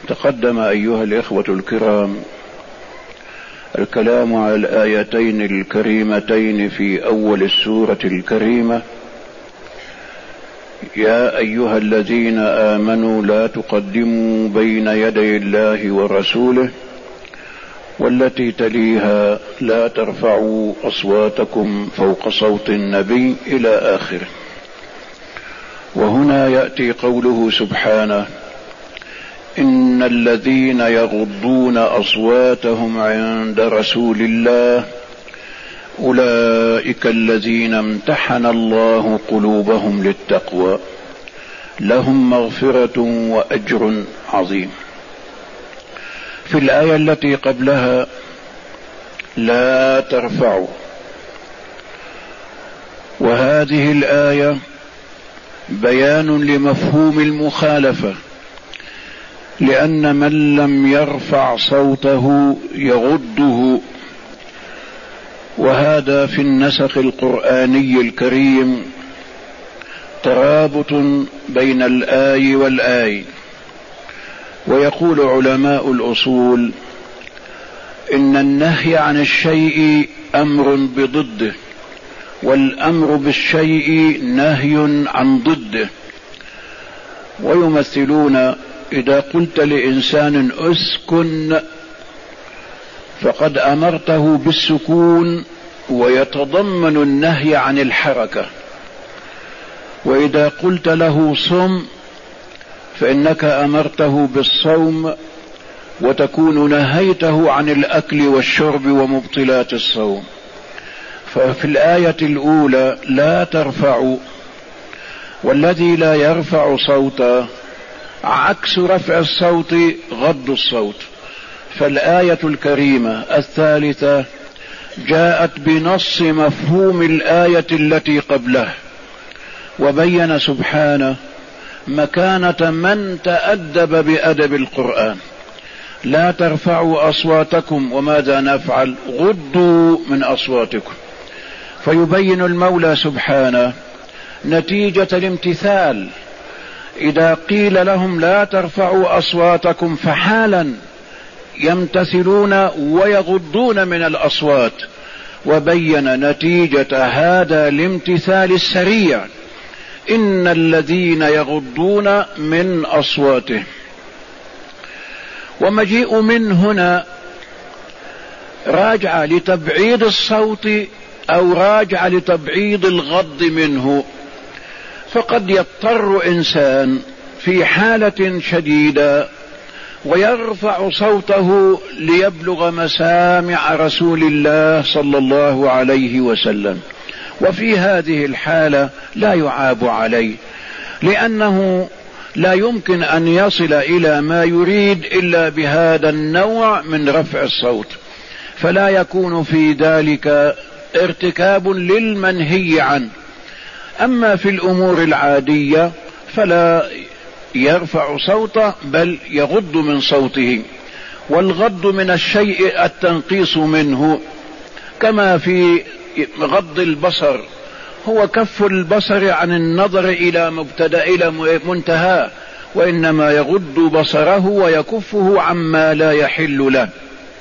تقدم أيها الإخوة الكرام الكلام على الآيتين الكريمتين في أول السورة الكريمة: يا أيها الذين آمنوا لا تقدموا بين يدي الله ورسوله، والتي تليها لا ترفعوا أصواتكم فوق صوت النبي إلى آخره. وهنا يأتي قوله سبحانه: إن الذين يغضون أصواتهم عند رسول الله أولئك الذين امتحن الله قلوبهم للتقوى لهم مغفرة وأجر عظيم. في الآية التي قبلها لا ترفعوا، وهذه الآية بيان لمفهوم المخالفة، لأن من لم يرفع صوته يغضه، وهذا في النسق القرآني الكريم ترابط بين الآي والآي. ويقول علماء الأصول إن النهي عن الشيء أمر بضده، والأمر بالشيء نهي عن ضده. ويمثلون: إذا قلت لإنسان اسكن فقد أمرته بالسكون، ويتضمن النهي عن الحركة. وإذا قلت له صم فإنك أمرته بالصوم، وتكون نهيته عن الأكل والشرب ومبطلات الصوم. ففي الآية الأولى لا ترفعوا، والذي لا يرفع صوته عكس رفع الصوت غض الصوت. فالآية الكريمة الثالثة جاءت بنص مفهوم الآية التي قبله، وبين سبحانه مكانة من تأدب بأدب القرآن. لا ترفعوا أصواتكم، وماذا نفعل؟ غضوا من أصواتكم. فيبين المولى سبحانه نتيجة الامتثال. إذا قيل لهم لا ترفعوا أصواتكم فحالا يمتثلون ويغضون من الأصوات، وبين نتيجة هذا الامتثال السريع: إن الذين يغضون من أصواتهم. ومجيء من هنا راجع لتبعيض الصوت أو راجع لتبعيض الغض منه. فقد يضطر إنسان في حالة شديدة ويرفع صوته ليبلغ مسامع رسول الله صلى الله عليه وسلم، وفي هذه الحالة لا يعاب عليه، لأنه لا يمكن أن يصل إلى ما يريد إلا بهذا النوع من رفع الصوت، فلا يكون في ذلك ارتكاب للمنهي عنه. أما في الأمور العادية فلا يرفع صوته، بل يغض من صوته. والغض من الشيء التنقيص منه، كما في غض البصر، هو كف البصر عن النظر إلى مبتدأ إلى منتهى، وإنما يغض بصره ويكفه عما لا يحل له.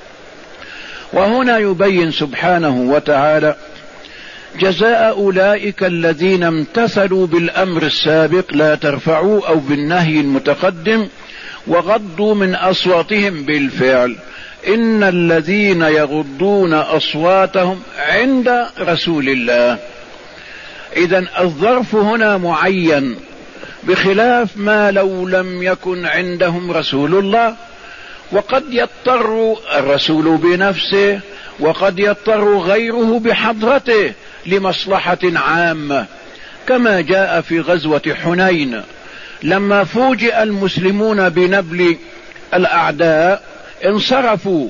وهنا يبين سبحانه وتعالى جزاء أولئك الذين امتثلوا بالأمر السابق لا ترفعوا، أو بالنهي المتقدم، وغضوا من أصواتهم بالفعل. إن الذين يغضون أصواتهم عند رسول الله. إذن الظرف هنا معين، بخلاف ما لو لم يكن عندهم رسول الله. وقد يضطر الرسول بنفسه، وقد يضطر غيره بحضرته لمصلحة عامة، كما جاء في غزوة حنين لما فوجئ المسلمون بنبل الأعداء انصرفوا،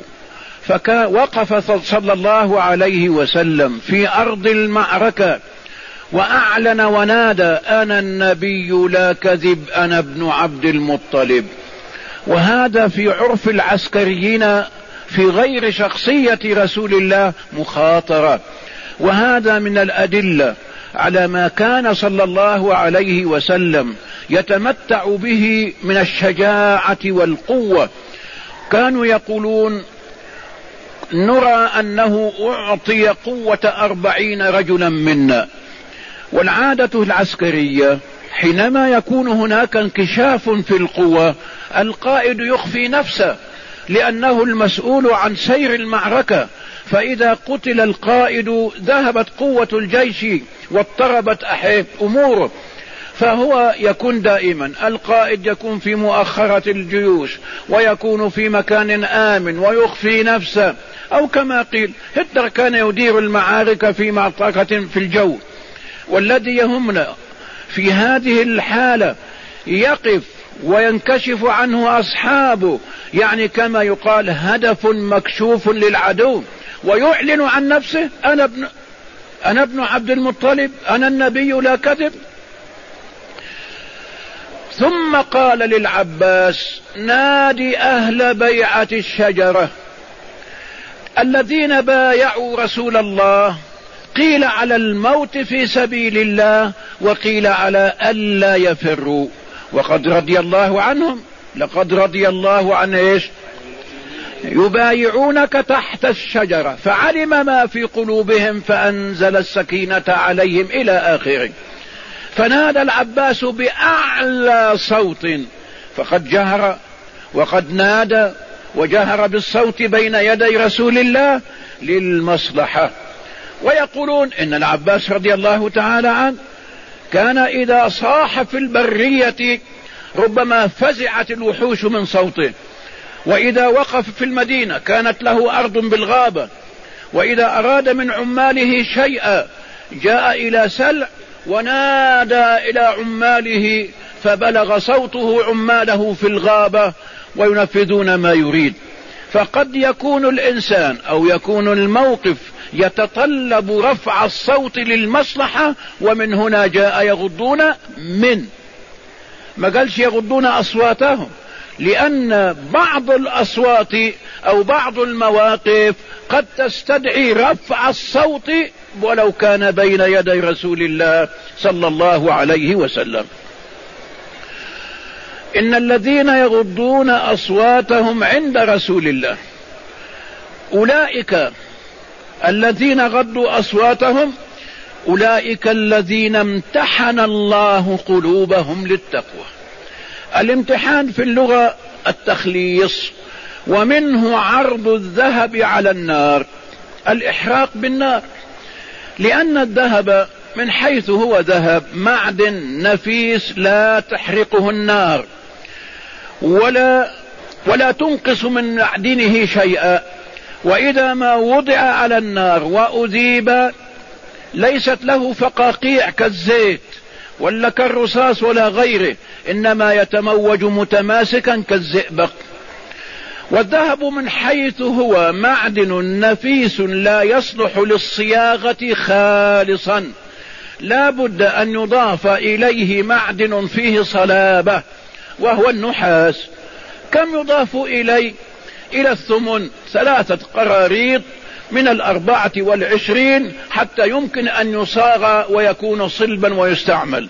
فوقف صلى الله عليه وسلم في أرض المعركة وأعلن ونادى: أنا النبي لا كذب، أنا ابن عبد المطلب. وهذا في عرف العسكريين في غير شخصية رسول الله مخاطرة. وهذا من الأدلة على ما كان صلى الله عليه وسلم يتمتع به من الشجاعة والقوة. كانوا يقولون: نرى أنه أعطي قوة 40 رجلا منا. والعادة العسكرية حينما يكون هناك انكشاف في القوة القائد يخفي نفسه، لأنه المسؤول عن سير المعركة، فإذا قتل القائد ذهبت قوة الجيش واضطربت أموره، فهو يكون دائما القائد يكون في مؤخرة الجيوش ويكون في مكان آمن ويخفي نفسه، أو كما قيل هتلر كان يدير المعارك في معركة في الجو. والذي يهمنا في هذه الحالة يقف وينكشف عنه أصحابه، يعني كما يقال هدف مكشوف للعدو، ويعلن عن نفسه: أنا ابن عبد المطلب، أنا النبي لا كذب. ثم قال للعباس: نادي أهل بيعة الشجرة الذين بايعوا رسول الله، قيل على الموت في سبيل الله وقيل على ألا يفروا، وقد رضي الله عنهم. لقد رضي الله عن إيش؟ يبايعونك تحت الشجرة فعلم ما في قلوبهم فأنزل السكينة عليهم إلى آخره. فنادى العباس بأعلى صوت، فقد جهر وقد نادى وجهر بالصوت بين يدي رسول الله للمصلحة. ويقولون إن العباس رضي الله تعالى عنه كان إذا صاح في البرية ربما فزعت الوحوش من صوته، وإذا وقف في المدينة كانت له أرض بالغابة، وإذا أراد من عماله شيئا جاء إلى سلع ونادى إلى عماله فبلغ صوته عماله في الغابة وينفذون ما يريد. فقد يكون الإنسان أو يكون الموقف يتطلب رفع الصوت للمصلحة، ومن هنا جاء يغضون ما قالش يغضون أصواتهم، لأن بعض الأصوات أو بعض المواقف قد تستدعي رفع الصوت ولو كان بين يدي رسول الله صلى الله عليه وسلم. إن الذين يغضون أصواتهم عند رسول الله، أولئك الذين غضوا أصواتهم أولئك الذين امتحن الله قلوبهم للتقوى. الامتحان في اللغة التخليص، ومنه عرض الذهب على النار، الإحراق بالنار، لأن الذهب من حيث هو ذهب معدن نفيس لا تحرقه النار ولا تنقص من معدنه شيئا، وإذا ما وضع على النار وأذيب ليست له فقاقيع كالزيت ولا كالرصاص ولا غيره، إنما يتموج متماسكا كالزئبق. والذهب من حيث هو معدن نفيس لا يصلح للصياغة خالصا، لا بد أن يضاف إليه معدن فيه صلابة وهو النحاس. كم يضاف إلى الثمن 3 قراريط من 24 حتى يمكن أن يصاغ ويكون صلبا ويستعمل.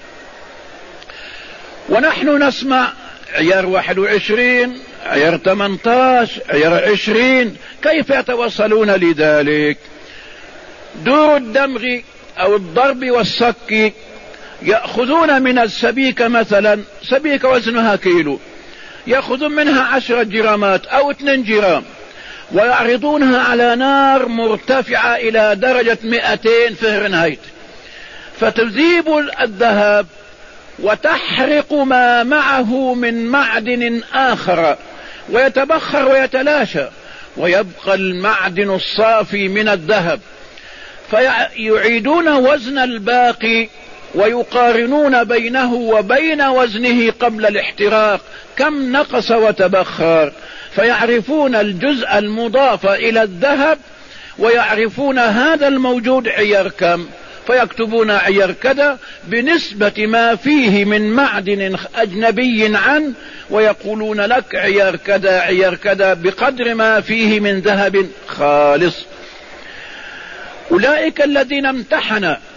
ونحن نسمع عيار 21، عيار 18، عيار 20، كيف يتوصلون لذلك؟ دور الدمغ أو الضرب والصك يأخذون من السبيكة مثلا، سبيكة وزنها كيلو، يأخذون منها 10 جرامات أو 2 جرام ويعرضونها على نار مرتفعة إلى درجة 200 فهرنهايت، فتذيب الذهب وتحرق ما معه من معدن آخر ويتبخر ويتلاشى، ويبقى المعدن الصافي من الذهب، فيعيدون وزن الباقي ويقارنون بينه وبين وزنه قبل الاحتراق كم نقص وتبخر، فيعرفون الجزء المضاف إلى الذهب ويعرفون هذا الموجود عيار كم، فيكتبون عيار كذا بنسبة ما فيه من معدن أجنبي عنه، ويقولون لك عيار كذا عيار كذا بقدر ما فيه من ذهب خالص. أولئك الذين امتحن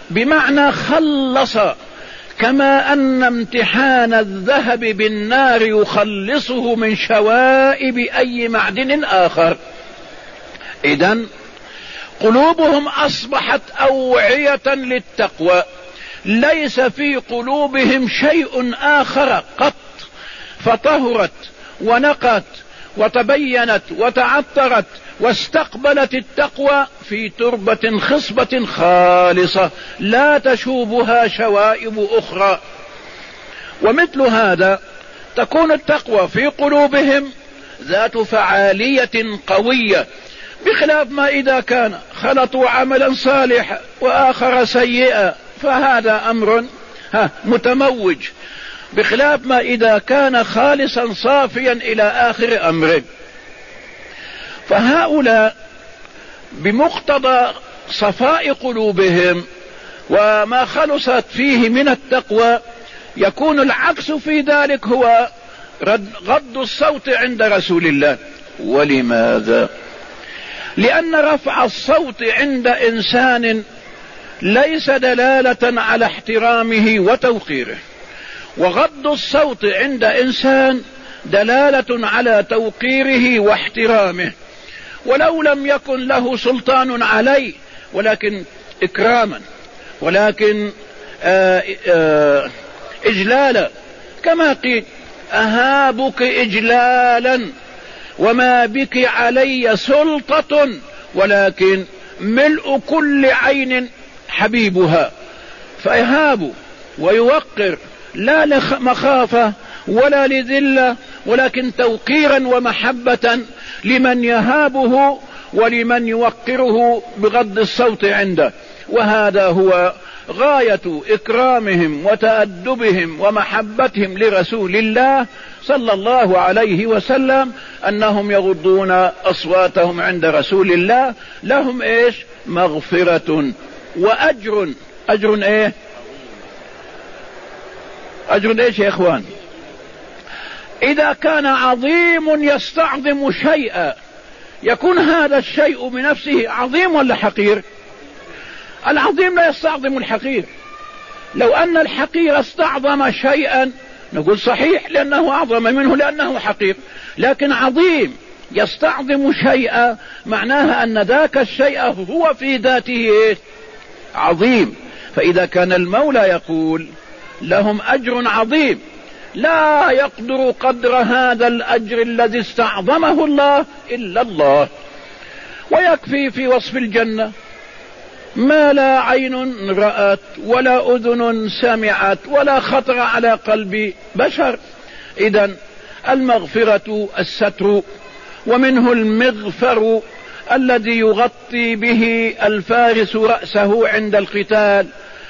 بمعنى خلص، كما أن امتحان الذهب بالنار يخلصه من شوائب أي معدن آخر. إذن قلوبهم أصبحت أوعية للتقوى، ليس في قلوبهم شيء آخر قط، فطهرت ونقت وتبينت وتعطرت واستقبلت التقوى في تربة خصبة خالصة لا تشوبها شوائب أخرى. ومثل هذا تكون التقوى في قلوبهم ذات فعالية قوية، بخلاف ما إذا كان خلطوا عملا صالحا وآخر سيئا فهذا أمر متموج، بخلاف ما إذا كان خالصا صافيا إلى آخر أمره. فهؤلاء بمقتضى صفاء قلوبهم وما خلصت فيه من التقوى يكون العكس في ذلك، هو غض الصوت عند رسول الله. ولماذا؟ لأن رفع الصوت عند إنسان ليس دلالة على احترامه وتوقيره، وغض الصوت عند إنسان دلالة على توقيره واحترامه، ولو لم يكن له سلطان عليه ولكن إكراما، ولكن إجلالا، كما قيل أهابك إجلالا وما بك علي سلطة ولكن ملء كل عين حبيبها. فيهاب ويوقر لا لمخافة ولا لذلة، ولكن توقيرا ومحبة لمن يهابه ولمن يوقره بغض الصوت عنده. وهذا هو غاية إكرامهم وتأدبهم ومحبتهم لرسول الله صلى الله عليه وسلم، أنهم يغضون أصواتهم عند رسول الله. لهم إيش؟ مغفرة وأجر. أجر إيه؟ أجر إيش يا إخوان؟ إذا كان عظيم يستعظم شيئا يكون هذا الشيء بنفسه عظيم ولا حقير؟ العظيم لا يستعظم الحقير. لو أن الحقير استعظم شيئا نقول صحيح لأنه أعظم منه لأنه حقير، لكن عظيم يستعظم شيئا معناها أن ذاك الشيء هو في ذاته عظيم. فإذا كان المولى يقول لهم أجر عظيم لا يقدر قدر هذا الأجر الذي استعظمه الله إلا الله. ويكفي في وصف الجنة ما لا عين رأت ولا أذن سمعت ولا خطر على قلب بشر. إذن المغفرة الستر، ومنه المغفر الذي يغطي به الفارس رأسه عند القتال.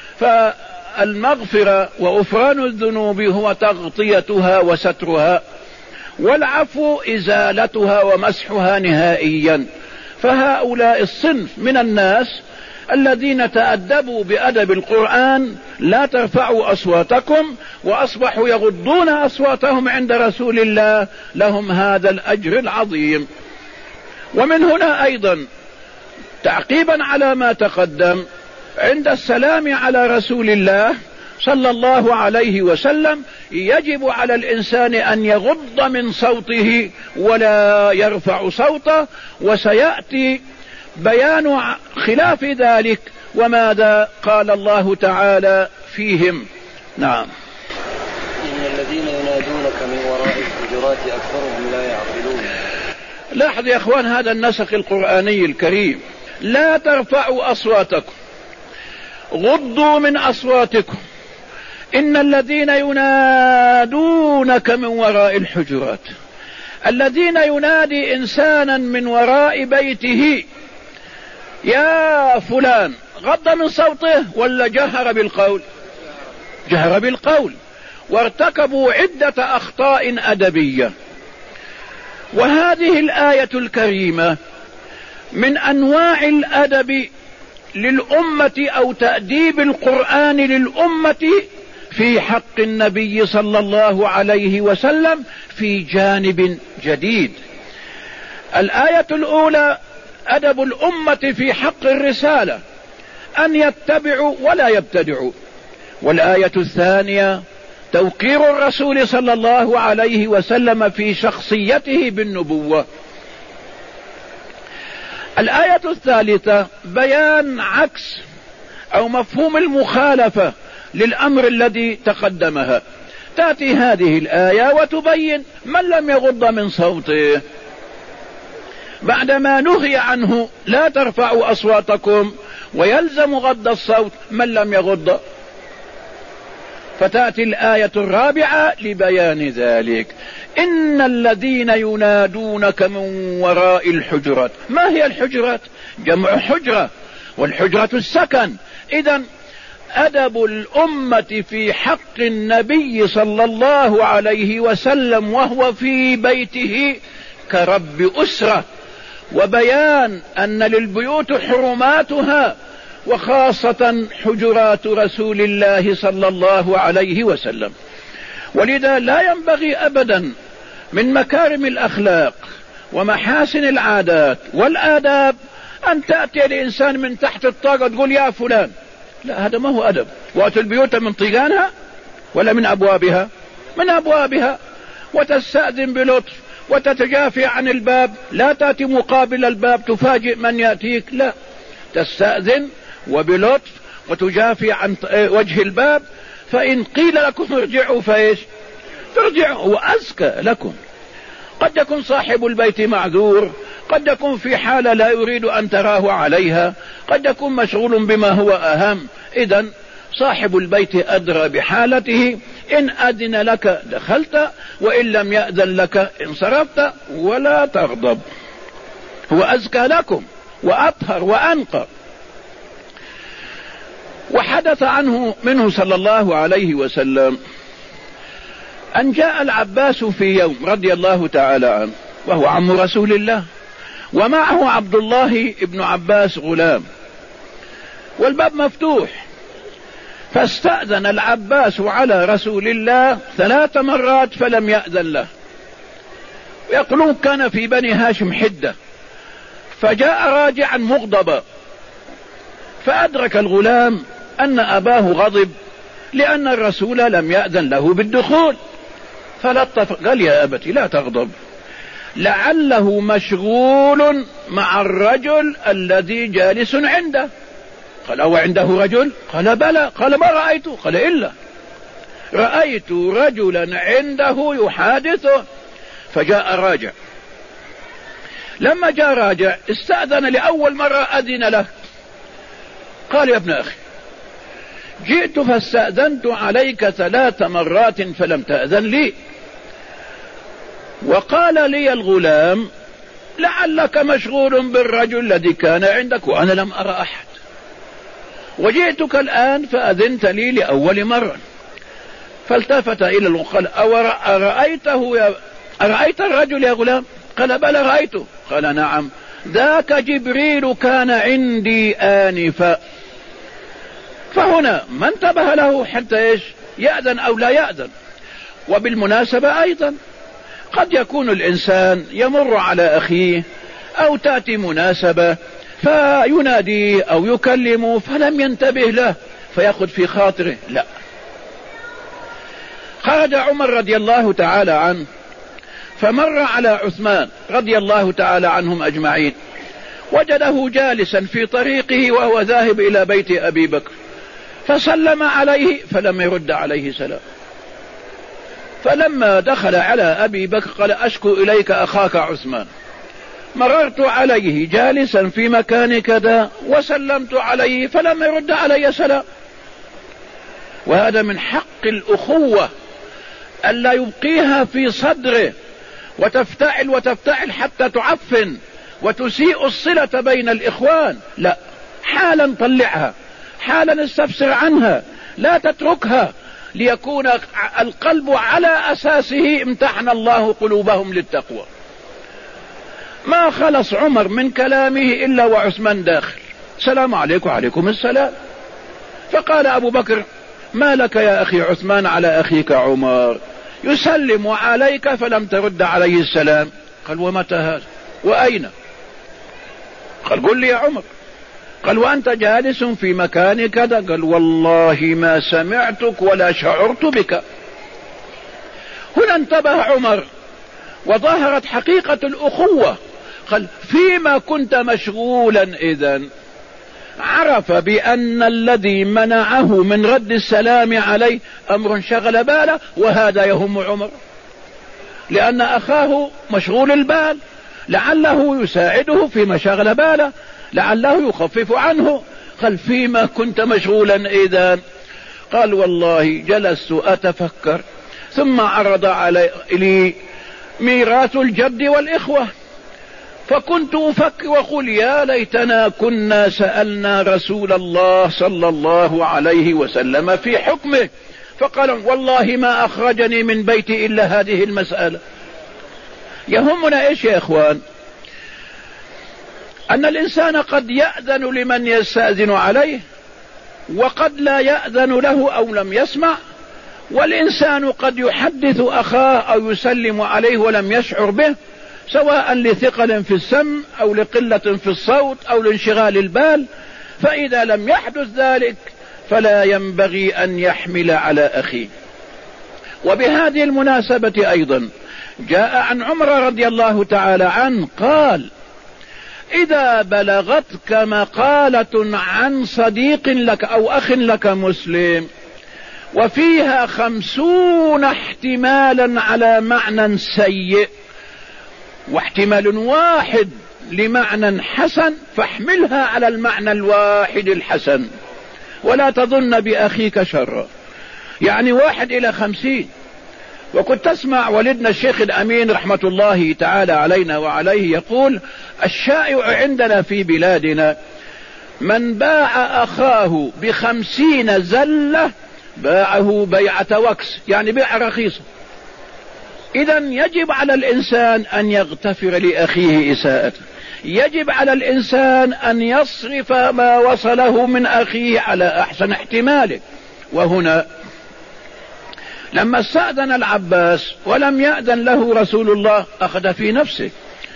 فالمغفرة وغفران الذنوب هو تغطيتها وسترها، والعفو إزالتها ومسحها نهائيا. فهؤلاء الصنف من الناس الذين تأدبوا بأدب القرآن لا ترفعوا أصواتكم وأصبحوا يغضون أصواتهم عند رسول الله، لهم هذا الأجر العظيم. ومن هنا أيضا تعقيبا على ما تقدم، عند السلام على رسول الله صلى الله عليه وسلم يجب على الإنسان أن يغض من صوته ولا يرفع صوته، وسيأتي بيان خلاف ذلك وماذا قال الله تعالى فيهم. نعم. إن الذين ينادونك من وراء الحجرات أكثرهم لا يعقلون. لاحظ يا أخوان هذا النسق القرآني الكريم، لا ترفعوا أصواتكم، غضوا من أصواتكم. إن الذين ينادونك من وراء الحجرات، الذين ينادي إنسانا من وراء بيته يا فلان، غض من صوته ولا جهر بالقول؟ جهر بالقول، وارتكبوا عدة أخطاء أدبية. وهذه الآية الكريمة من أنواع الأدب للأمة أو تأديب القرآن للأمة في حق النبي صلى الله عليه وسلم في جانب جديد. الآية الأولى أدب الأمة في حق الرسالة، أن يتبعوا ولا يبتدعوا. والآية الثانية توقير الرسول صلى الله عليه وسلم في شخصيته بالنبوة. الآية الثالثة بيان عكس أو مفهوم المخالفة للأمر الذي تقدمها. تأتي هذه الآية وتبين من لم يغض من صوته بعدما نهي عنه لا ترفعوا أصواتكم، ويلزم غض الصوت من لم يغض. فتأتي الآية الرابعة لبيان ذلك. إن الذين ينادونك من وراء الحجرات. ما هي الحجرات؟ جمع حجرة، والحجرة السكن. إذن أدب الأمة في حق النبي صلى الله عليه وسلم وهو في بيته كرب أسرة، وبيان أن للبيوت حرماتها، وخاصة حجرات رسول الله صلى الله عليه وسلم. ولذا لا ينبغي أبدا من مكارم الأخلاق ومحاسن العادات والآداب أن تأتي الإنسان من تحت الطاقة تقول يا فلان. لا، هذا ما هو أدب. وأتوا البيوت من طيقانها ولا من أبوابها؟ من أبوابها. وتستأذن بلطف وتتجافي عن الباب، لا تأتي مقابل الباب تفاجئ من يأتيك، لا، تستأذن وبلطف وتجافي عن وجه الباب. فإن قيل لكم ارجعوا فايش؟ ترجعوا، وأزكى لكم. قد يكون صاحب البيت معذور، قد يكون في حالة لا يريد أن تراه عليها، قد يكون مشغول بما هو أهم. إذن صاحب البيت أدرى بحالته. إن أذن لك دخلت، وإن لم يأذن لك انصرفت، ولا تغضب. هو أزكى لكم وأطهر وأنقى. وحدث عنه منه صلى الله عليه وسلم أن جاء العباس في يوم رضي الله تعالى عنه، وهو عم رسول الله، ومعه عبد الله ابن عباس غلام، والباب مفتوح. فاستأذن العباس على رسول الله 3 مرات فلم يأذن له. ويقولون كان في بني هاشم حدة، فجاء راجعا مغضبا، فأدرك الغلام أن أباه غضب لأن الرسول لم يأذن له بالدخول، فلطف قال يا أبتي لا تغضب، لعله مشغول مع الرجل الذي جالس عنده. قال أو عنده رجل؟ قال بلى. قال ما رأيته؟ قال إلا رأيت رجلا عنده يحادثه. فجاء راجع. لما جاء راجع استأذن لأول مرة، أذن له. قال يا ابن أخي جئت فاستأذنت عليك 3 مرات فلم تأذن لي، وقال لي الغلام لعلك مشغول بالرجل الذي كان عندك وأنا لم أرى أحد، وجئتك الآن فأذنت لي لأول مرة. فالتفت إلى الغلام قال أرأيت الرجل يا غلام؟ قال بلى رأيته. قال نعم، ذاك جبريل كان عندي آنفا. فهنا ما انتبه له حتى يأذن أو لا يأذن. وبالمناسبة أيضا قد يكون الإنسان يمر على أخيه أو تأتي مناسبة فيناديه أو يكلمه فلم ينتبه له فيأخذ في خاطره، لا. خرج عمر رضي الله تعالى عنه فمر على عثمان رضي الله تعالى عنهم أجمعين، وجده جالسا في طريقه وهو ذاهب إلى بيت أبي بكر، فسلم عليه فلم يرد عليه سلام. فلما دخل على أبي بكر قال أشكو إليك أخاك عثمان، مررت عليه جالسا في مكان كذا وسلمت عليه فلم يرد علي سلام. وهذا من حق الأخوة ألا يبقيها في صدره وتفتعل حتى تعفن وتسيء الصلة بين الإخوان، لا، حالا طلعها، حالا استفسر عنها، لا تتركها، ليكون القلب على أساسه امتحن الله قلوبهم للتقوى. ما خلص عمر من كلامه إلا وعثمان داخل، السلام عليكم. وعليكم السلام. فقال أبو بكر ما لك يا أخي عثمان على أخيك عمر يسلم عليك فلم ترد عليه السلام؟ قال ومتى هذا وأين؟ قال قل لي يا عمر. قال وأنت جالس في مكان كذا؟ قال والله ما سمعتك ولا شعرت بك. هنا انتبه عمر وظهرت حقيقة الأخوة. قال فيما كنت مشغولا إذن؟ عرف بأن الذي منعه من رد السلام عليه أمر شغل باله، وهذا يهم عمر لأن أخاه مشغول البال، لعله يساعده فيما شغل باله، لعله يخفف عنه. قال فيما كنت مشغولا إذن؟ قال والله جلست أتفكر ثم عرض علي ميراث الجد والإخوة، فكنت أفكر وقل يا ليتنا كنا سألنا رسول الله صلى الله عليه وسلم في حكمه، فقال والله ما أخرجني من بيتي إلا هذه المسألة. يهمنا إيش يا إخوان؟ أن الإنسان قد يأذن لمن يستأذن عليه، وقد لا يأذن له أو لم يسمع، والإنسان قد يحدث أخاه أو يسلم عليه ولم يشعر به، سواء لثقل في السمع أو لقلة في الصوت أو لانشغال البال. فإذا لم يحدث ذلك فلا ينبغي أن يحمل على أخيه. وبهذه المناسبة أيضا جاء عن عمر رضي الله تعالى عنه قال إذا بلغتك مقالة عن صديق لك أو أخ لك مسلم وفيها 50 احتمالا على معنى سيء واحتمال واحد لمعنى حسن، فاحملها على المعنى الواحد الحسن ولا تظن بأخيك شرا. يعني 1 إلى 50. وكنت تسمع والدنا الشيخ الأمين رحمة الله تعالى علينا وعليه يقول الشائع عندنا في بلادنا من باع أخاه ب50 زلة باعه بيعة وكس، يعني بيع رخيصة. إذن يجب على الإنسان أن يغتفر لأخيه إساءته، يجب على الإنسان أن يصرف ما وصله من أخيه على أحسن احتماله. وهنا لما استأذن العباس ولم يأذن له رسول الله أخذ في نفسه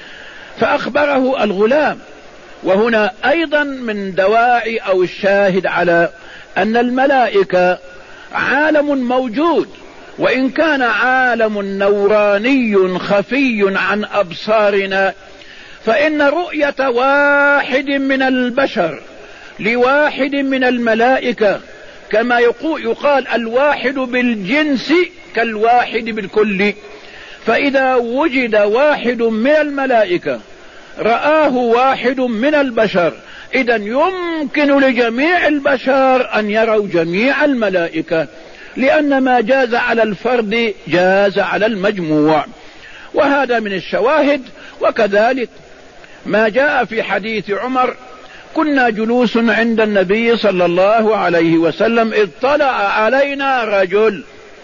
فأخبره الغلام. وهنا أيضا من دواعي أو الشاهد على أن الملائكة عالم موجود، وإن كان عالم نوراني خفي عن أبصارنا، فإن رؤية واحد من البشر لواحد من الملائكة كما يقال الواحد بالجنس كالواحد بالكل. فإذا وجد واحد من الملائكة رآه واحد من البشر، إذن يمكن لجميع البشر أن يروا جميع الملائكة، لأن ما جاز على الفرد جاز على المجموع. وهذا من الشواهد. وكذلك ما جاء في حديث عمر كنا جلوس عند النبي صلى الله عليه وسلم إذ طلع علينا رجل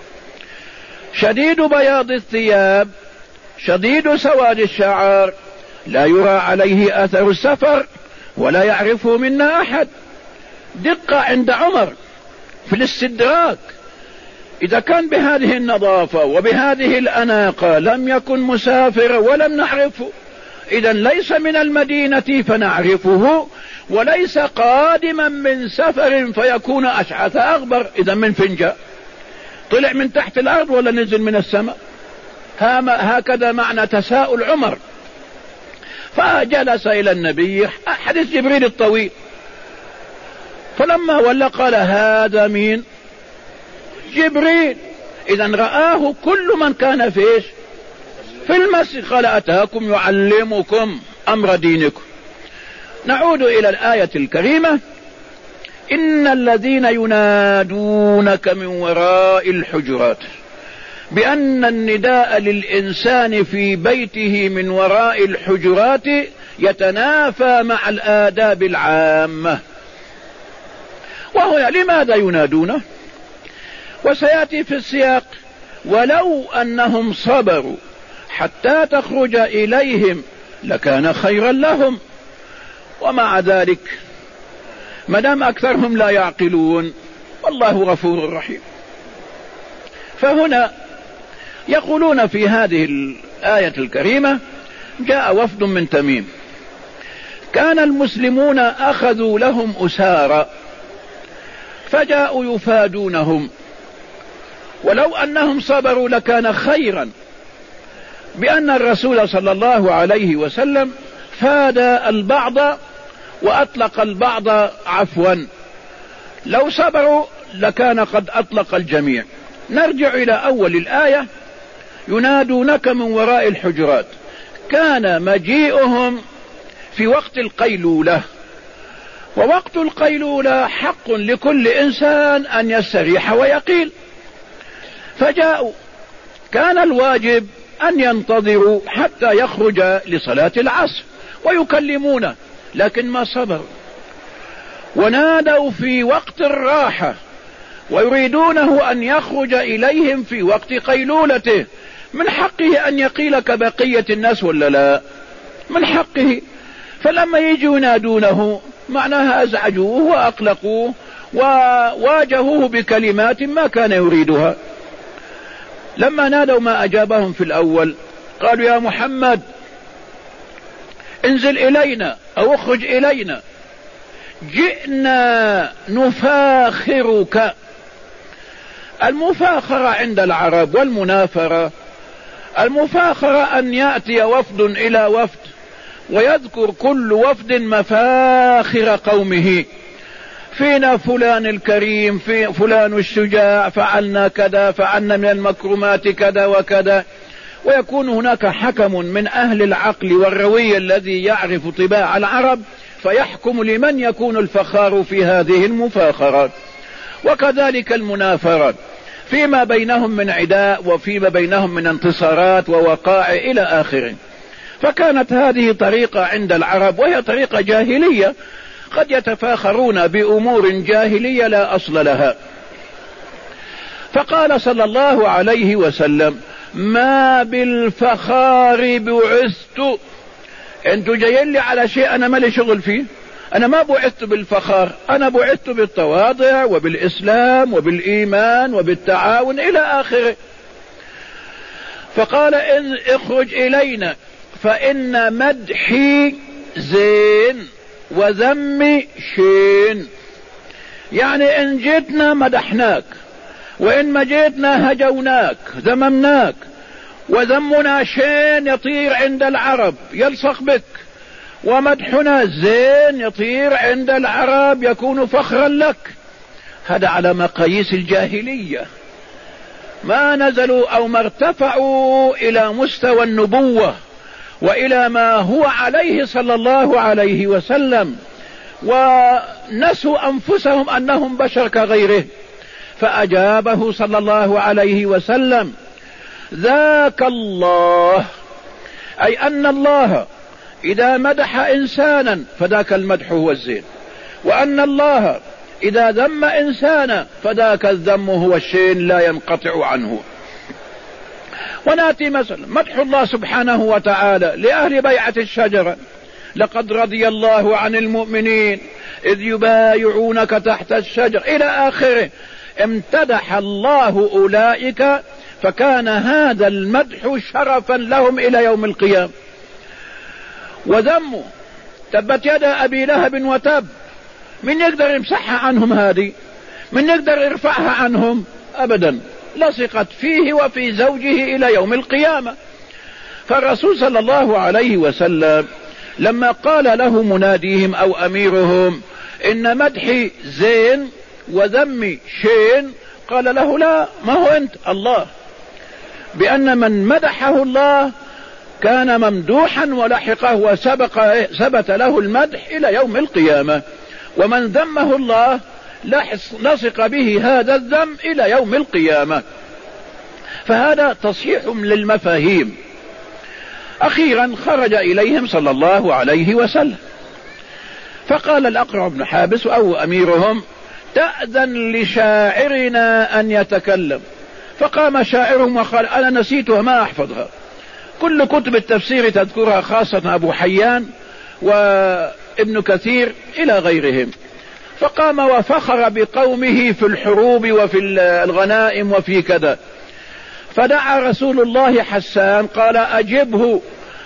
شديد بياض الثياب شديد سواد الشعر لا يرى عليه أثر السفر ولا يعرفه منا أحد. دقة عند عمر في الاستدراك، إذا كان بهذه النظافة وبهذه الأناقة لم يكن مسافر ولم نعرفه، إذا ليس من المدينة فنعرفه، وليس قادما من سفر فيكون أشعث أغبر. إذا من فنجاء طلع من تحت الأرض ولا نزل من السماء؟ هكذا معنى تساؤل عمر. فجلس إلى النبي حديث جبريل الطويل، فلما ولى قال هذا مين؟ جبريل. إذا رآه كل من كان في المسجد. قال أتاكم يعلمكم أمر دينكم. نعود إلى الآية الكريمة إن الذين ينادونك من وراء الحجرات، بأن النداء للإنسان في بيته من وراء الحجرات يتنافى مع الآداب العامة. وهنا لماذا ينادونه؟ وسيأتي في السياق ولو أنهم صبروا حتى تخرج إليهم لكان خيرا لهم. ومع ذلك مدام أكثرهم لا يعقلون والله غفور رحيم. فهنا يقولون في هذه الآية الكريمة جاء وفد من تميم. كان المسلمون أخذوا لهم أسارى فجاءوا يفادونهم، ولو أنهم صبروا لكان خيرا، بأن الرسول صلى الله عليه وسلم فاد البعض وأطلق البعض عفوا، لو صبروا لكان قد أطلق الجميع. نرجع إلى أول الآية: ينادونك من وراء الحجرات. كان مجيئهم في وقت القيلولة، ووقت القيلولة حق لكل إنسان أن يستريح ويقيل، فجاءوا. كان الواجب أن ينتظروا حتى يخرج لصلاة العصر ويكلمونه، لكن ما صبروا ونادوا في وقت الراحة ويريدونه أن يخرج إليهم في وقت قيلولته. من حقه أن يقيل كبقية الناس ولا لا؟ من حقه. فلما يجوا ينادونه معناها أزعجوه وأقلقوه وواجهوه بكلمات ما كان يريدها. لما نادوا ما أجابهم في الأول، قالوا: يا محمد انزل إلينا أو اخرج إلينا، جئنا نفاخرك. المفاخرة عند العرب والمنافرة، المفاخرة أن يأتي وفد إلى وفد ويذكر كل وفد مفاخر قومه: فينا فلان الكريم، في فلان الشجاع، فعلنا كذا، فعلنا من المكرمات كذا وكذا. ويكون هناك حكم من أهل العقل والروي الذي يعرف طباع العرب فيحكم لمن يكون الفخار في هذه المفاخرات. وكذلك المنافرة فيما بينهم من عداء وفيما بينهم من انتصارات ووقائع إلى آخره. فكانت هذه طريقة عند العرب، وهي طريقة جاهلية، قد يتفاخرون بأمور جاهلية لا أصل لها. فقال صلى الله عليه وسلم: ما بالفخار بعثت. انتوا جايين لي على شيء انا مالي شغل فيه، انا ما بعثت بالفخار، انا بعثت بالتواضع وبالاسلام وبالايمان وبالتعاون الى اخره. فقال: ان اخرج الينا فان مدحي زين وذمي شين. يعني ان جئتنا مدحناك، وإن ما جئتنا هجوناك ذممناك، وذمنا شين يطير عند العرب يلصق بك، ومدحنا زين يطير عند العرب يكون فخرا لك. هذا على مقاييس الجاهلية، ما نزلوا أو ما ارتفعوا إلى مستوى النبوة وإلى ما هو عليه صلى الله عليه وسلم، ونسوا أنفسهم أنهم بشر كغيره. فأجابه صلى الله عليه وسلم: ذاك الله، أي أن الله إذا مدح إنسانا فذاك المدح هو الزين، وأن الله إذا ذم إنسانا فذاك الذم هو الشين لا ينقطع عنه. ونأتي مثلا مدح الله سبحانه وتعالى لأهل بيعة الشجرة: لقد رضي الله عن المؤمنين إذ يبايعونك تحت الشجر إلى آخره. امتدح الله أولئك، فكان هذا المدح شرفا لهم إلى يوم القيامة. وذموا تبت يد أبي لهب وتب، من يقدر يمسحها عنهم؟ هذه من يقدر يرفعها عنهم؟ أبدا، لصقت فيه وفي زوجه إلى يوم القيامة. فالرسول صلى الله عليه وسلم لما قال له مناديهم أو أميرهم: إن مدحي زين وذمي شين، قال له: لا، ما هو أنت، الله. بأن من مدحه الله كان ممدوحا ولحقه وثبت له المدح إلى يوم القيامة، ومن ذمه الله لصق به هذا الذم إلى يوم القيامة. فهذا تصحيح للمفاهيم. أخيرا خرج إليهم صلى الله عليه وسلم فقال الأقرع بن حابس أو أميرهم: تأذن لشاعرنا أن يتكلم. فقام شاعرهم وقال: أنا نسيتها ما أحفظها، كل كتب التفسير تذكرها، خاصة أبو حيان وابن كثير إلى غيرهم. فقام وفخر بقومه في الحروب وفي الغنائم وفي كذا. فدعا رسول الله حسان قال: أجبه.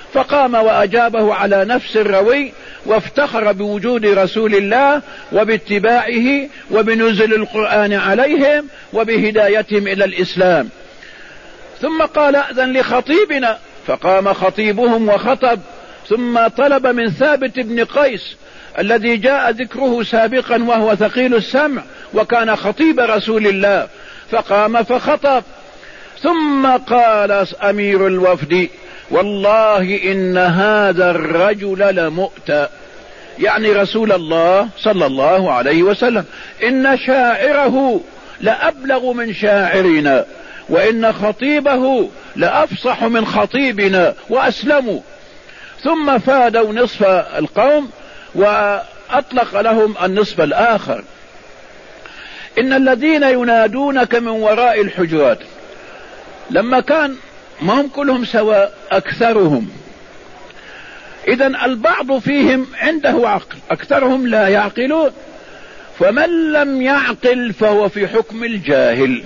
فقام وأجابه على نفس الروي، وافتخر بوجود رسول الله وباتباعه وبنزل القرآن عليهم وبهدايتهم إلى الإسلام. ثم قال: أذن لخطيبنا، فقام خطيبهم وخطب، ثم طلب من ثابت بن قيس الذي جاء ذكره سابقا وهو ثقيل السمع وكان خطيب رسول الله، فقام فخطب. ثم قال أمير الوفد: والله إن هذا الرجل لمؤتى، يعني رسول الله صلى الله عليه وسلم، إن شاعره لأبلغ من شاعرنا، وإن خطيبه لأفصح من خطيبنا وأسلموا. ثم فادوا نصف القوم وأطلق لهم النصف الآخر. إن الذين ينادونك من وراء الحجرات، لما كان ما هم كلهم سواء، أكثرهم، إذن البعض فيهم عنده عقل، أكثرهم لا يعقلون، فمن لم يعقل فهو في حكم الجاهل.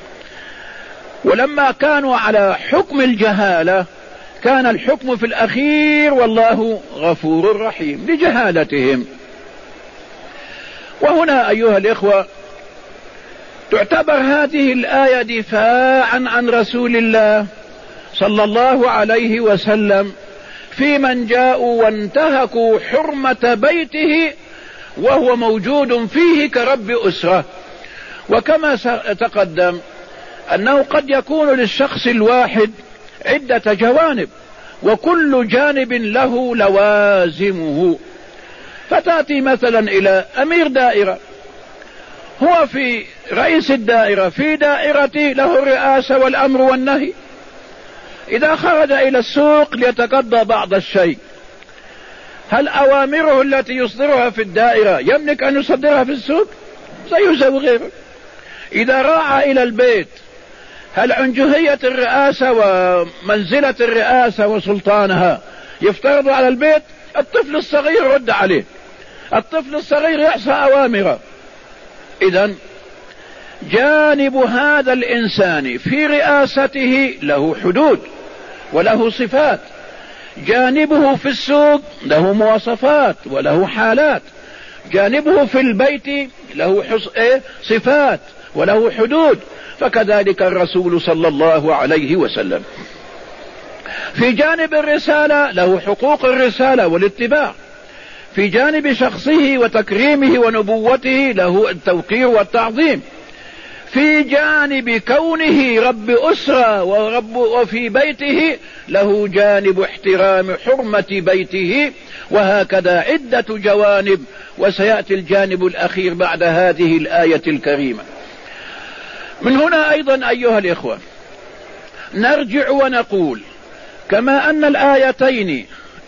ولما كانوا على حكم الجهالة كان الحكم في الأخير والله غفور رحيم لجهالتهم. وهنا أيها الإخوة تعتبر هذه الآية دفاعا عن رسول الله صلى الله عليه وسلم في من جاءوا وانتهكوا حرمة بيته وهو موجود فيه كرب أسرة. وكما تقدم أنه قد يكون للشخص الواحد عدة جوانب، وكل جانب له لوازمه. فتأتي مثلا إلى أمير دائرة، هو في رئيس الدائرة في دائرته له الرئاسة والأمر والنهي. إذا خرج إلى السوق ليتقضى بعض الشيء، هل أوامره التي يصدرها في الدائرة يملك أن يصدرها في السوق؟ سيسوي غيره. إذا راعى إلى البيت، هل عنجهية الرئاسة ومنزلة الرئاسة وسلطانها يفترض على البيت؟ الطفل الصغير رد عليه، الطفل الصغير يعصى أوامره. إذن جانب هذا الإنسان في رئاسته له حدود وله صفات، جانبه في السوق له مواصفات وله حالات، جانبه في البيت له صفات وله حدود. فكذلك الرسول صلى الله عليه وسلم في جانب الرسالة له حقوق الرسالة والاتباع، في جانب شخصه وتكريمه ونبوته له التوقير والتعظيم، في جانب كونه رب أسرة وفي بيته له جانب احترام حرمة بيته، وهكذا عدة جوانب. وسيأتي الجانب الأخير بعد هذه الآية الكريمة. من هنا أيضا أيها الإخوة نرجع ونقول كما أن الآيتين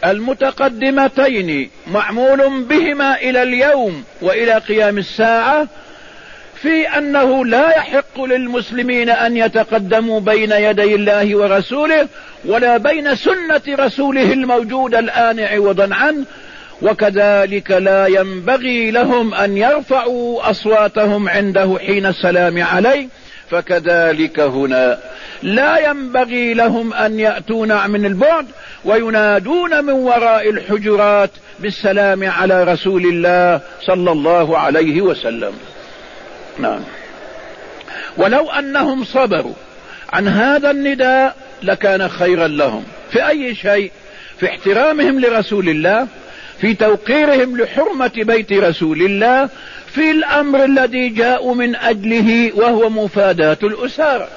المتقدمتين معمول بهما إلى اليوم وإلى قيام الساعة في أنه لا يحق للمسلمين أن يتقدموا بين يدي الله ورسوله ولا بين سنة رسوله الموجودة الآن عوضا عنه، وكذلك لا ينبغي لهم أن يرفعوا أصواتهم عنده حين السلام عليه، فكذلك هنا لا ينبغي لهم أن يأتون من البعد وينادون من وراء الحجرات بالسلام على رسول الله صلى الله عليه وسلم. نعم. ولو أنهم صبروا عن هذا النداء لكان خيرا لهم في أي شيء، في احترامهم لرسول الله، في توقيرهم لحرمة بيت رسول الله، في الأمر الذي جاءوا من أجله وهو مفاداة الأسارة.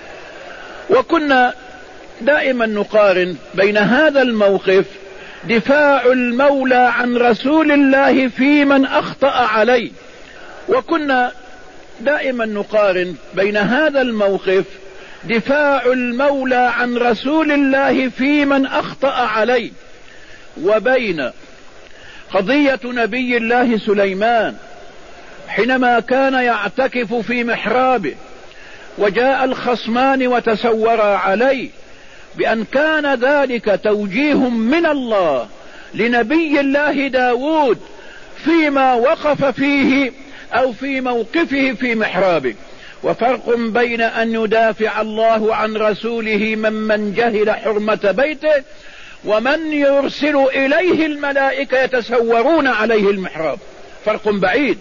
وكنا دائما نقارن بين هذا الموقف دفاع المولى عن رسول الله في من أخطأ عليه، وكنا دائما نقارن بين هذا الموقف دفاع المولى عن رسول الله في من أخطأ عليه، وبين قضية نبي الله سليمان حينما كان يعتكف في محرابه وجاء الخصمان وتسورا عليه، بأن كان ذلك توجيه من الله لنبي الله داود فيما وقف فيه أو في موقفه في محرابه. وفرق بين أن يدافع الله عن رسوله ممن جهل حرمة بيته، ومن يرسل إليه الملائكة يتسورون عليه المحراب، فرق بعيد.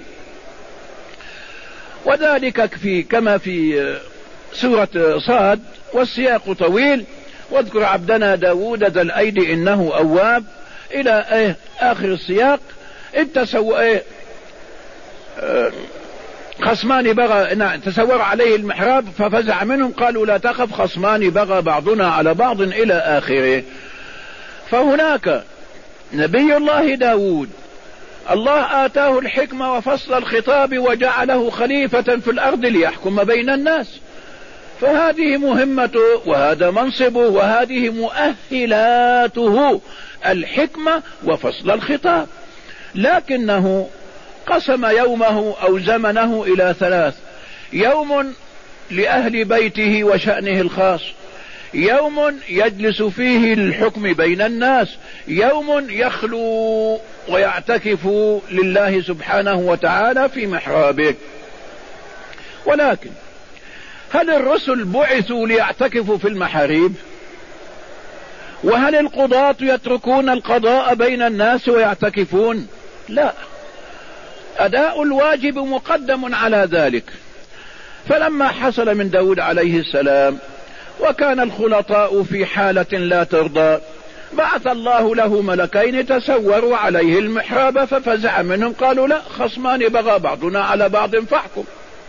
وذلك كما في سورة صاد، والسياق طويل، واذكر عبدنا داود ذا الأيدي إنه أواب إلى آخر السياق. خصمان بغى تسور عليه المحراب ففزع منهم، قالوا لا تخف خصمان بغى بعضنا على بعض إلى آخره. فهناك نبي الله داود الله آتاه الحكمة وفصل الخطاب وجعله خليفة في الأرض ليحكم بين الناس، فهذه مهمته وهذا منصبه وهذه مؤهلاته، الحكمة وفصل الخطاب. لكنه قسم يومه أو زمنه إلى 3: يوم لأهل بيته وشأنه الخاص، يوم يجلس فيه الحكم بين الناس، يوم يخلو ويعتكف لله سبحانه وتعالى في محرابه. ولكن هل الرسل بعثوا ليعتكفوا في المحاريب؟ وهل القضاة يتركون القضاء بين الناس ويعتكفون؟ لا، أداء الواجب مقدم على ذلك. فلما حصل من داود عليه السلام وكان الخلطاء في حالة لا ترضى، بعث الله له ملكين تسوروا عليه المحراب ففزع منهم، قالوا لا خصمان بغى بعضنا على بعض فاحكم.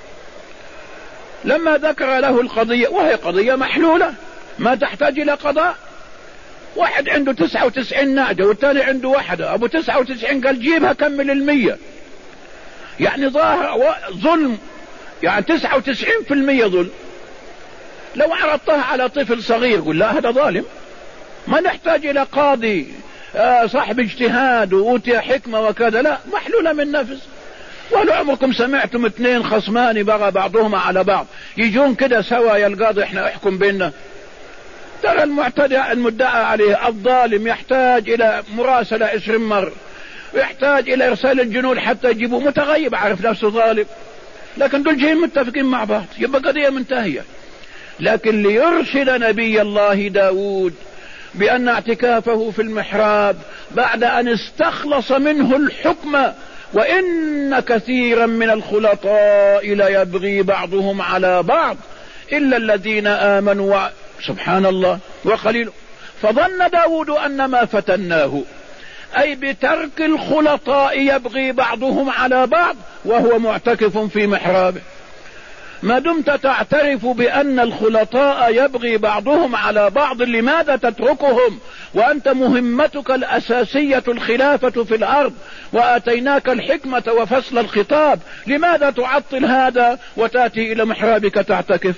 لما ذكر له القضية وهي قضية محلولة ما تحتاج إلى قضاء، واحد عنده 99 نعجة والثاني عنده واحدة، أبو 99 قال جيبها كمل 100، يعني ظاهر ظلم، يعني 99% ظلم. لو عرضتها على طفل صغير قل لا هذا ظالم، ما نحتاج إلى قاضي صاحب اجتهاد وأوتي حكمة وكذا، لا، محلولة من نفس. ولو عمركم سمعتم 2 خصمان بغى بعضهما على بعض يجون كده سوا يا القاضي احنا احكم بيننا؟ ترى المدعى عليه الظالم يحتاج إلى مراسلة 20 مرة، ويحتاج إلى إرسال الجنود حتى يجيبوه متغيب عارف نفسه ظالم، لكن دول جايين متفقين مع بعض يبقى قضية منتهية. لكن ليرشد نبي الله داود بأن اعتكافه في المحراب بعد أن استخلص منه الحكم، وإن كثيرا من الخلطاء ليبغي بعضهم على بعض إلا الذين آمنوا سبحان الله وقليل. فظن داود أن ما فتناه أي بترك الخلطاء يبغي بعضهم على بعض وهو معتكف في محرابه. ما دمت تعترف بأن الخلطاء يبغي بعضهم على بعض، لماذا تتركهم وأنت مهمتك الأساسية الخلافة في الأرض وآتيناك الحكمة وفصل الخطاب؟ لماذا تعطل هذا وتأتي إلى محرابك تعتكف؟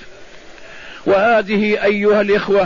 وهذه أيها الإخوة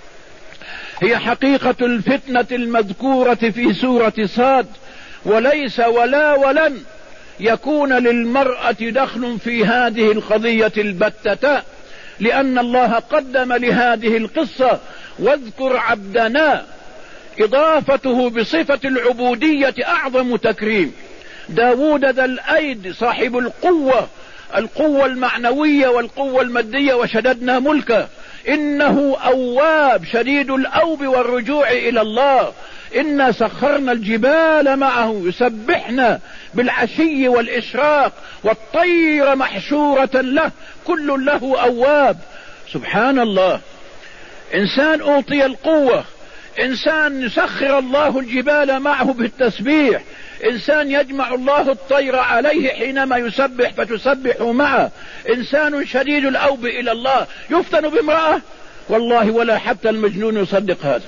هي حقيقة الفتنة المذكورة في سورة صاد، وليس ولا ولن يكون للمرأة دخل في هذه القضية البتة، لأن الله قدم لهذه القصة واذكر عبدنا، إضافته بصفة العبودية أعظم تكريم. داود ذا الأيد صاحب القوة المعنوية والقوة المادية، وشددنا ملكه، إنه أواب شديد الأوب والرجوع إلى الله. إنا سخرنا الجبال معه يسبحنا بالعشي والإشراق، والطير محشورة له كل له أواب. سبحان الله، إنسان أعطي القوة، إنسان يسخر الله الجبال معه بالتسبيح، إنسان يجمع الله الطير عليه حينما يسبح فتسبح معه، إنسان شديد الأوب إلى الله يفتن بامرأة، والله ولا حتى المجنون يصدق هذا.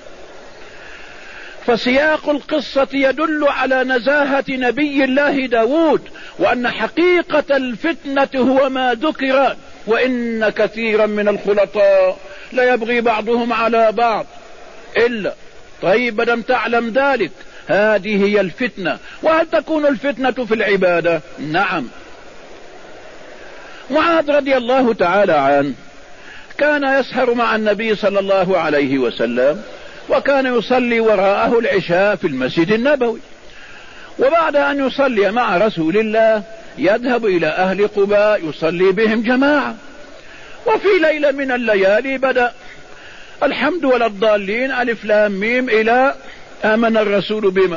فسياق القصة يدل على نزاهة نبي الله داود، وأن حقيقة الفتنة هو ما ذكر، وإن كثيرا من الخلطاء لا يبغي بعضهم على بعض إلا. طيب لم تعلم ذلك، هذه هي الفتنة. وهل تكون الفتنة في العبادة؟ نعم. معاذ رضي الله تعالى عنه كان يسهر مع النبي صلى الله عليه وسلم، وكان يصلي وراءه العشاء في المسجد النبوي، وبعد أن يصلي مع رسول الله يذهب إلى أهل قباء يصلي بهم جماعة. وفي ليلة من الليالي بدأ الحمد ولا الضالين ألف لام ميم إلى آمن الرسول بما.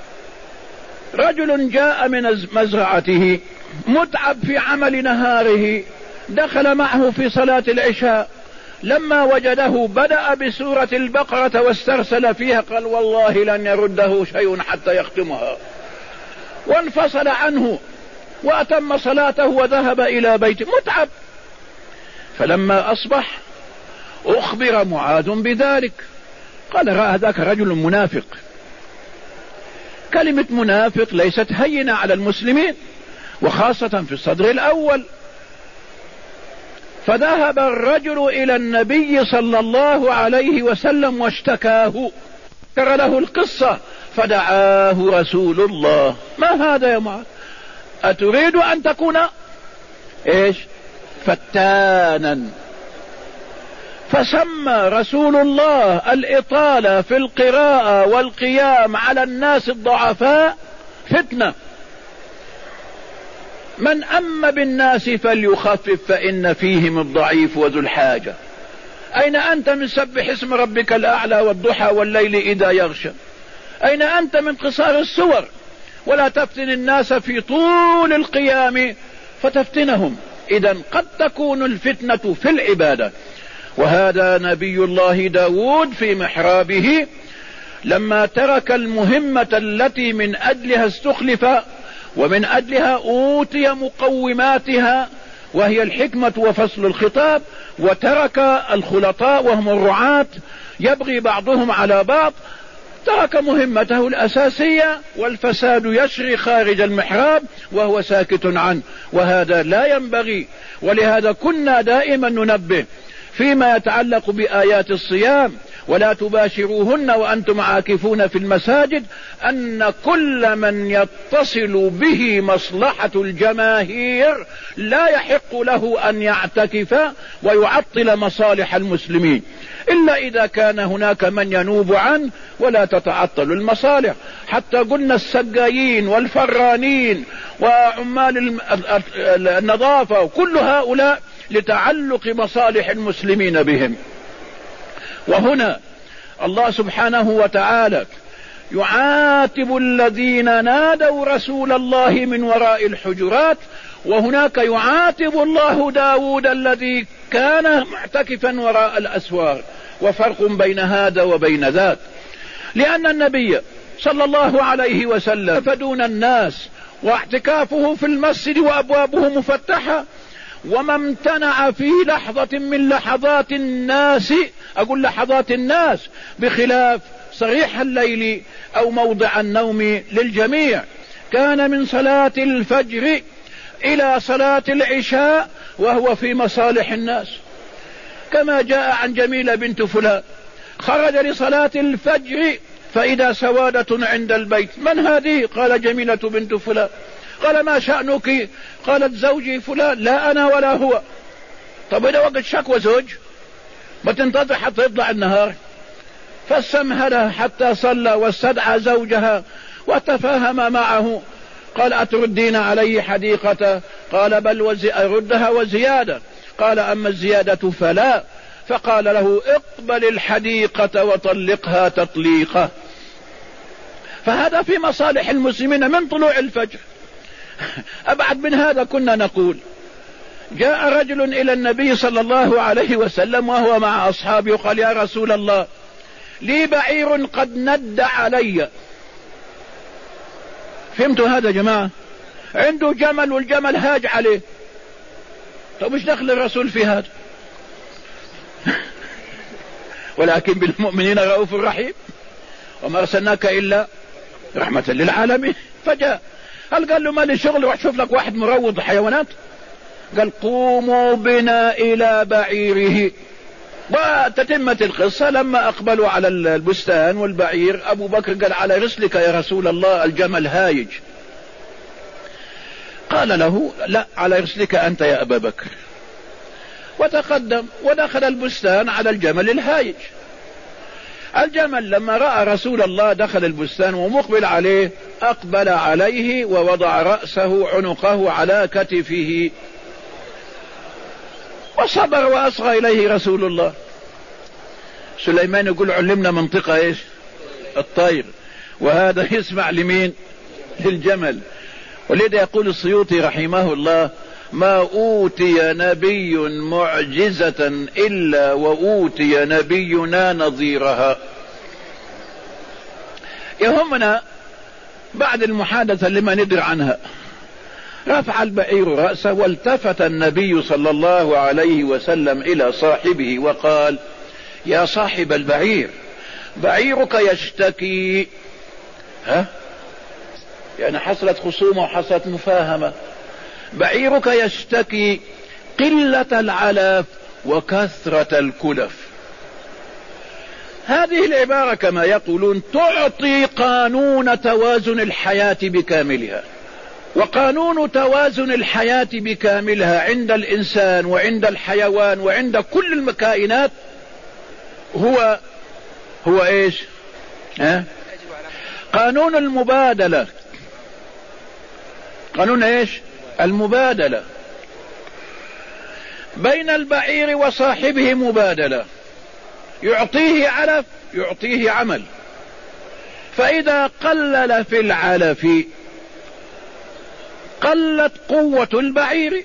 رجل جاء من مزرعته متعب في عمل نهاره، دخل معه في صلاة العشاء، لما وجده بدأ بسورة البقرة واسترسل فيها، قال والله لن يرده شيء حتى يختمها، وانفصل عنه وأتم صلاته وذهب إلى بيته متعب. فلما أصبح أخبر معاذ بذلك، قال هذاك رجل منافق. كلمة منافق ليست هينة على المسلمين، وخاصة في الصدر الأول. فذهب الرجل إلى النبي صلى الله عليه وسلم واشتكاه، ذكر له القصة، فدعاه رسول الله. ما هذا يا معاذ؟ أتريد أن تكون إيش؟ فتانا. فسمى رسول الله الإطالة في القراءة والقيام على الناس الضعفاء فتنة. من أم بالناس فليخفف فإن فيهم الضعيف وذو الحاجة. أين أنت من سبح اسم ربك الأعلى والضحى والليل إذا يغشى؟ أين أنت من قصار السور؟ ولا تفتن الناس في طول القيام فتفتنهم. إذن قد تكون الفتنة في العبادة. وهذا نبي الله داود في محرابه لما ترك المهمة التي من أجلها استخلف ومن أجلها أوتي مقوماتها، وهي الحكمة وفصل الخطاب، وترك الخلطاء وهم الرعاة يبغي بعضهم على بعض، ترك مهمته الأساسية والفساد يشري خارج المحراب وهو ساكت عنه، وهذا لا ينبغي. ولهذا كنا دائما ننبه فيما يتعلق بآيات الصيام، ولا تباشروهن وأنتم عاكفون في المساجد، أن كل من يتصل به مصلحة الجماهير لا يحق له أن يعتكف ويعطل مصالح المسلمين، إلا إذا كان هناك من ينوب عنه ولا تتعطل المصالح. حتى قلنا السقايين والفرانين وعمال النظافة وكل هؤلاء لتعلق مصالح المسلمين بهم. وهنا الله سبحانه وتعالى يعاتب الذين نادوا رسول الله من وراء الحجرات، وهناك يعاتب الله داود الذي كان معتكفا وراء الأسوار. وفرق بين هذا وبين ذاك، لأن النبي صلى الله عليه وسلم فدون الناس، واعتكافه في المسجد وأبوابه مفتحة، وما امتنع في لحظة من لحظات الناس، أقول لحظات الناس بخلاف صريح الليل أو موضع النوم للجميع، كان من صلاة الفجر إلى صلاة العشاء وهو في مصالح الناس، كما جاء عن جميلة بنت فلان خرج لصلاة الفجر فإذا سوادة عند البيت. من هذه؟ قال جميلة بنت فلان. قال ما شأنك؟ قالت زوجي فلان. لا أنا ولا هو. طب إذا وقت شكوى زوج ما تنتظر حتى يطلع النهار؟ فاستمهلها حتى صلى واستدعى زوجها وتفاهم معه. قال أتردين علي حديقة؟ قال بل أردها وزيادة. قال أما الزيادة فلا. فقال له اقبل الحديقة وطلقها تطليقة. فهذا في مصالح المسلمين من طلوع الفجر. أبعد من هذا كنا نقول جاء رجل إلى النبي صلى الله عليه وسلم وهو مع أصحابه وقال يا رسول الله لي بعير قد ند علي. فهمتوا هذا يا جماعة؟ عنده جمل والجمل هاج عليه. طب مش دخل الرسول في هذا؟ ولكن بالمؤمنين رؤوف رحيم وما أرسلناك إلا رحمة للعالمين. فجاء هل قال له ما لي شغل روح شوف لك واحد مروض حيوانات؟ قال قوموا بنا إلى بعيره. وتتمت القصة لما أقبلوا على البستان والبعير أبو بكر قال على رسلك يا رسول الله الجمل هايج. قال له لا على رسلك أنت يا أبا بكر. وتقدم ودخل البستان على الجمل الهايج. الجمل لما رأى رسول الله دخل البستان ومقبل عليه أقبل عليه ووضع رأسه عنقه على كتفه وصبر وأصغى إليه رسول الله. سليمان يقول علمنا منطقة ايش الطير، وهذا يسمع لمين؟ للجمل. ولذا يقول السيوطي رحمه الله: ما أوتي نبي معجزة إلا وأوتي نبينا نظيرها. يهمنا بعد المحادثة لما ندري عنها، رفع البعير رأسه والتفت النبي صلى الله عليه وسلم إلى صاحبه وقال: يا صاحب البعير، بعيرك يشتكي. يعني حصلت خصومة وحصلت مفاهمة. بعيرك يشتكي قلة العلف وكثرة الكلف. هذه العبارة كما يقولون تعطي قانون توازن الحياة بكاملها. وقانون توازن الحياة بكاملها عند الإنسان وعند الحيوان وعند كل المكائنات هو ايش؟ قانون المبادلة. قانون ايش؟ المبادلة بين البعير وصاحبه، مبادلة، يعطيه علف يعطيه عمل. فإذا قلل في العلف قلت قوة البعير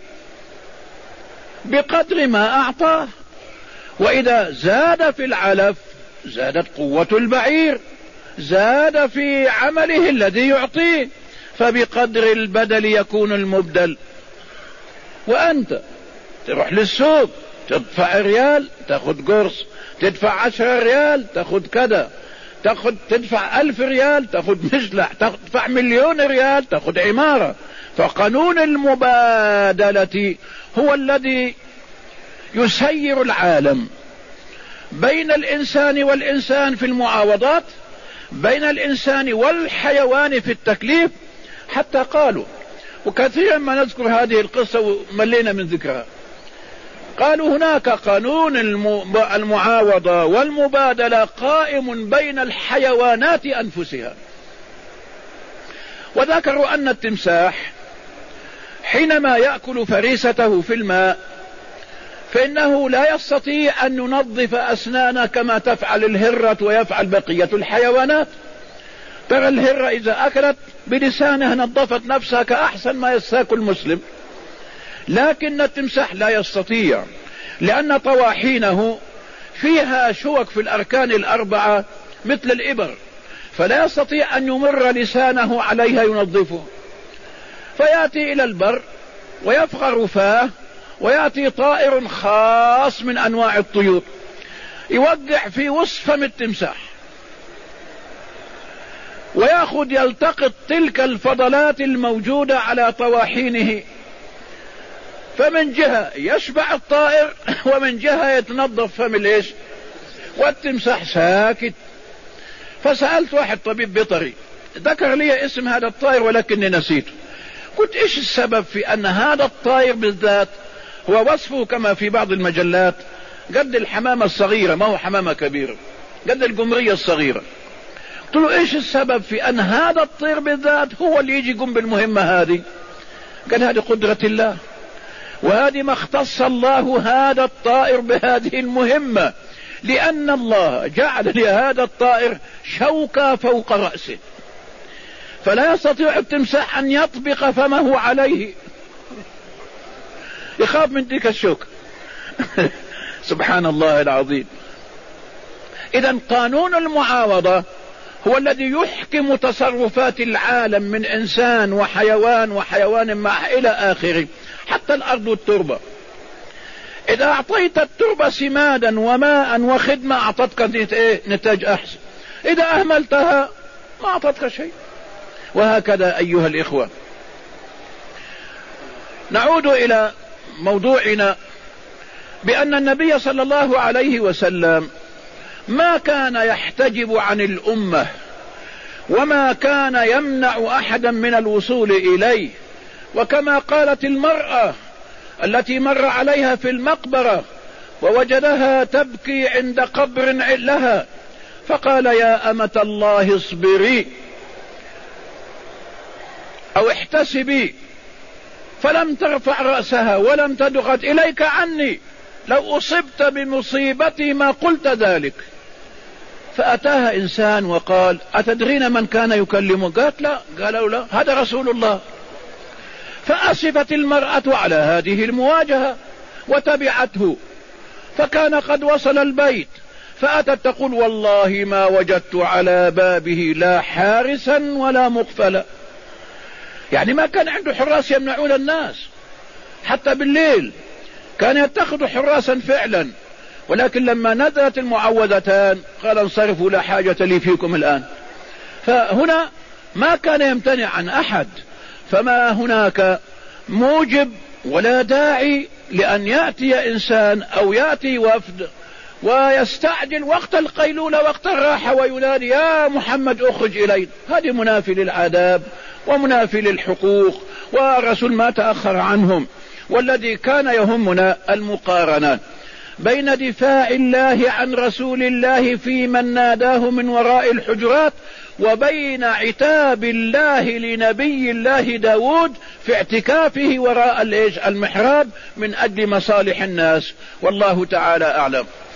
بقدر ما أعطاه، وإذا زاد في العلف زادت قوة البعير، زاد في عمله الذي يعطيه، فبقدر البدل يكون المبدل. وأنت تروح للسوق تدفع ريال تأخذ قرص، تدفع 10 ريال تأخذ كذا، تدفع 1000 ريال تأخذ مشلح، تدفع 1,000,000 ريال تأخذ عمارة. فقانون المبادلة هو الذي يسير العالم بين الإنسان والإنسان في المعاوضات، بين الإنسان والحيوان في التكليف. حتى قالوا، وكثيرا ما نذكر هذه القصة وملينا من ذكرها، قالوا هناك قانون المعاوضة والمبادلة قائم بين الحيوانات أنفسها. وذكروا أن التمساح حينما يأكل فريسته في الماء فإنه لا يستطيع أن ينظف أسنانه كما تفعل الهرة ويفعل بقية الحيوانات. ترى الهرة إذا أكلت بلسانها نظفت نفسها كأحسن ما يستاك المسلم، لكن التمساح لا يستطيع، لأن طواحينه فيها شوك في الأركان الأربعة مثل الإبر، فلا يستطيع أن يمر لسانه عليها ينظفه. فيأتي إلى البر ويفغر فاه، ويأتي طائر خاص من أنواع الطيور يوقع في وسط فم التمساح، ويأخذ يلتقط تلك الفضلات الموجودة على طواحينه، فمن جهة يشبع الطائر ومن جهة يتنظف فم الايش؟ والتمساح ساكت. فسألت واحد طبيب بيطري ذكر لي اسم هذا الطائر ولكني نسيته. قلت ايش السبب في ان هذا الطائر بالذات هو وصفه كما في بعض المجلات قد الحمامة الصغيرة، ما هو حمامة كبيرة، قد القمرية الصغيرة. قلت له ايش السبب في ان هذا الطير بالذات هو اللي يجي يقوم بالمهمة هذه؟ قال هذه قدرة الله، وهذه ما اختص الله هذا الطائر بهذه المهمة، لأن الله جعل لهذا الطائر شوكة فوق رأسه، فلا يستطيع التمساح أن يطبق فمه عليه، يخاف من تلك الشوكة. سبحان الله العظيم. إذن قانون المعاوضة هو الذي يحكم تصرفات العالم من إنسان وحيوان وحيوان معه إلى آخره، حتى الأرض والتربة. إذا أعطيت التربة سمادا وماء وخدمة أعطتك نتاج أحسن، إذا أهملتها ما أعطتك شيء. وهكذا أيها الإخوة، نعود إلى موضوعنا بأن النبي صلى الله عليه وسلم ما كان يحتجب عن الأمة، وما كان يمنع أحدا من الوصول إليه. وكما قالت المرأة التي مر عليها في المقبرة ووجدها تبكي عند قبر لها، فقال يا أمة الله اصبري أو احتسبي، فلم ترفع رأسها ولم تدخل إليك عني، لو أصبت بمصيبتي ما قلت ذلك. فأتاها إنسان وقال أتدرين من كان يكلمه؟ قالت لا. قالوا لا، هذا رسول الله. فأسفت المرأة على هذه المواجهة وتبعته، فكان قد وصل البيت، فأتت تقول والله ما وجدت على بابه لا حارسا ولا مقفلا. يعني ما كان عنده حراس يمنعون الناس حتى بالليل، كان يتخذ حراسا فعلا، ولكن لما نزلت المعوذتان قال انصرفوا لا حاجة لي فيكم الآن. فهنا ما كان يمتنع عن أحد، فما هناك موجب ولا داعي لأن يأتي إنسان أو يأتي وفد ويستعجل وقت القيلولة وقت الراحة وينادي يا محمد اخرج إلينا. هذه منافي للآداب ومنافي للحقوق، والرسول ما تأخر عنهم. والذي كان يهمنا المقارنة بين دفاع الله عن رسول الله في من ناداه من وراء الحجرات، وبين عتاب الله لنبي الله داود في اعتكافه وراء المحراب من أجل مصالح الناس. والله تعالى أعلم.